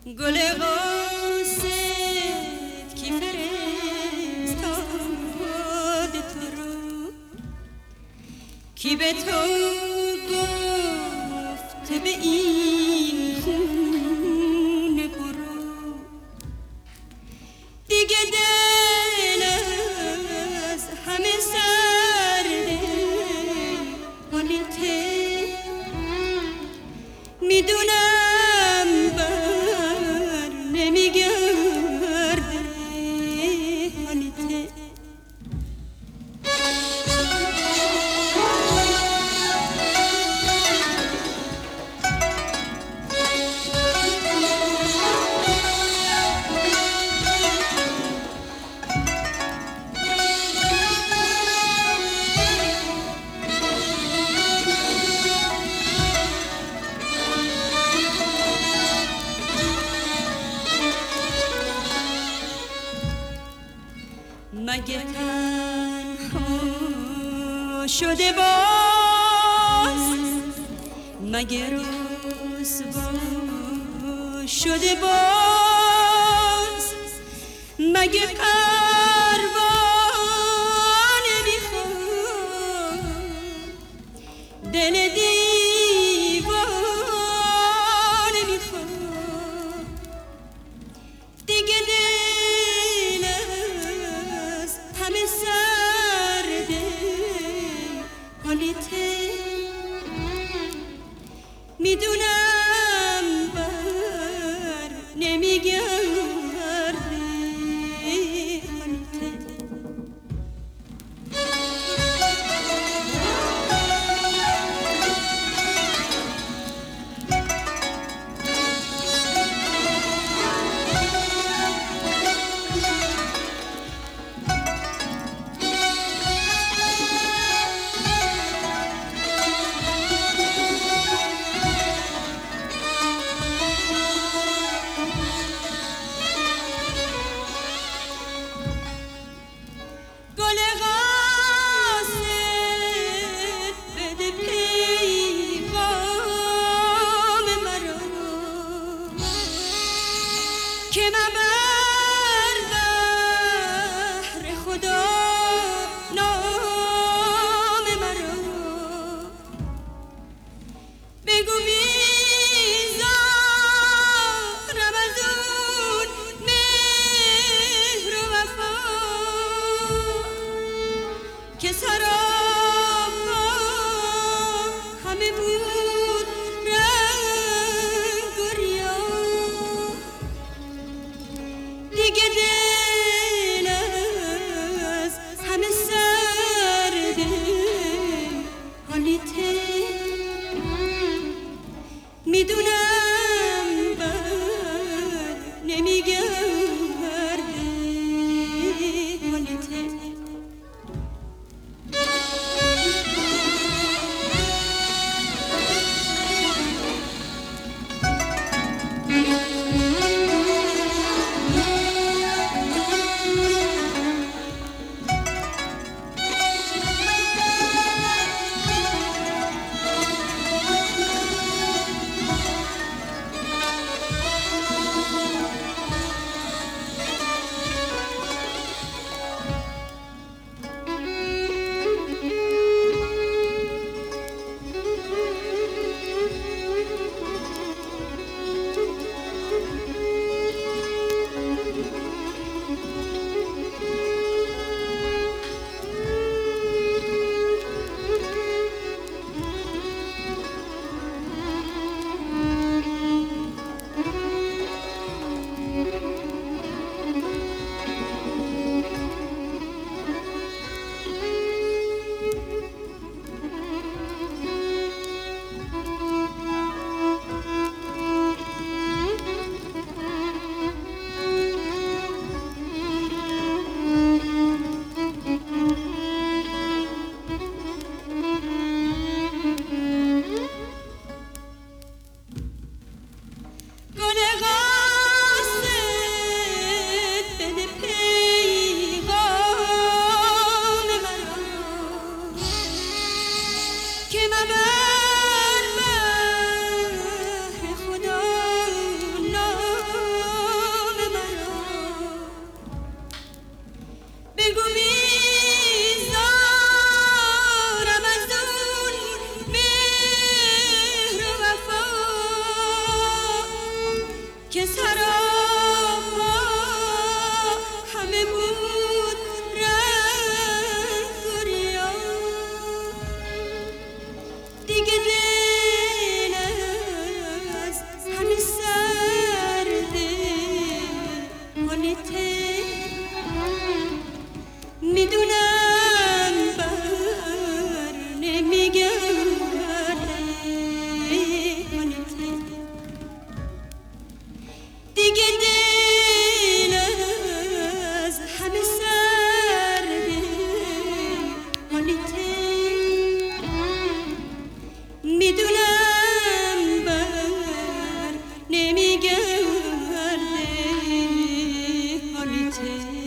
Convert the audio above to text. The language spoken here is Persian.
گل قاصد کی فرستاد تو رو، کی به تو گفت به این خونه برو. دیگه دل از همه سرده حالیته، میدونم بر نمیگرده حالیته. مگه تنها شده باز، مگه رسوا شده باز، مگه پروانه میخواد دل دیوانه میخواد. دیگه همه سرده حالیته، میدونم بر نمیگرده حالیته. که من بر بحر خدا نام مرا بگو بیزارم از اون مهر و وفا که سراپا همه بود رنگ و ریا. که سراپا همه بود رنگ و ریا. دیگه دل از همه سرده حالیته، میدونم بر نمیگرده حالیته. دیگه دل از همه سرده حالیته، میدونم بر نمیگرده حالیته.